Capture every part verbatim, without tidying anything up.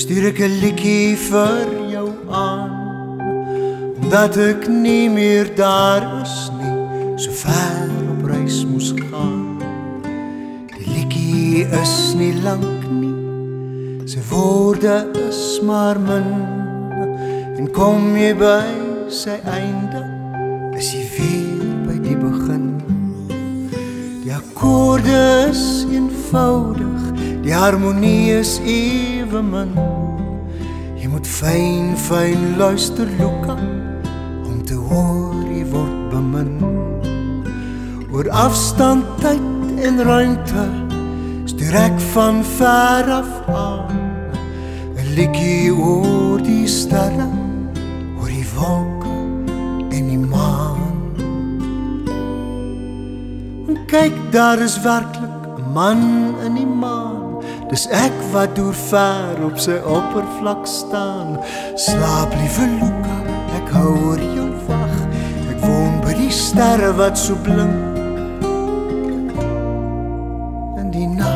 stuur ek 'n liedjie vir jou aan, omdat ek nie meer daar is nie, so ver op reis moes gaan. Die liedjie is nie lank nie, sy woorde is maar min, en kom jy by sy einde, is jy weer by die begin. Die akkoorde is eenvoudig, die harmonie is ewe min. Jy moet fyn, fyn luister, Luka, om te hoor jy word bemin. Oor afstand, tyd en ruimte, stuur ek van ver af aan, 'n liedjie oor die sterre, oor die wolke en die maan. En kyk, daar is werklik 'n man in die maan, dis ek wat deur ver op sy oppervlak staan. Slaap, liewe Luka, ek hou oor jou wag, ek woon by die sterre wat so blink in die nag.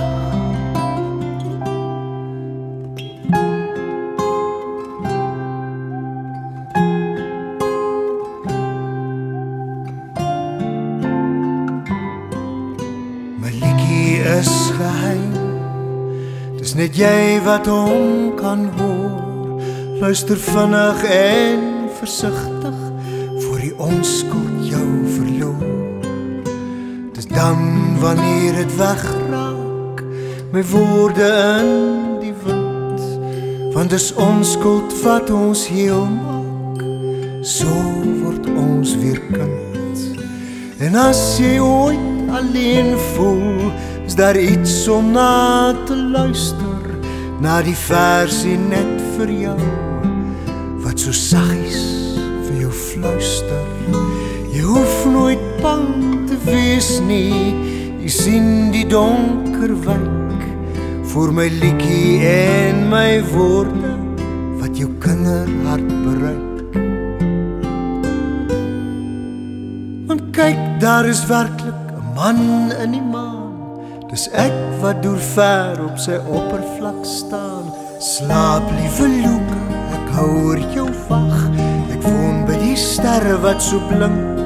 My liedjie is geheim, dis net jy wat hom kan hoor. Luister vinnig en versigtig, voor die onskuld jou verloor. Dis dan wanneer het wegraak, my woorde in die wind, want dis onskuld wat ons heel maak, so word ons weer kind. En as jy ooit alleen voel, is daar iets om na te luister, na die versie net vir jou, wat so saggies vir jou fluister. Jy hoef nooit bang te wees nie, jy sien die donker wyk, voor my liedjie en my woorde, wat jou kinderhart bereik. Want kyk, daar is werklik 'n man in die maan, dis ek wat deur ver op sy oppervlak staan. Slaap, liewe Luka, ek hou oor jou wag, ek woon by die sterre wat so blink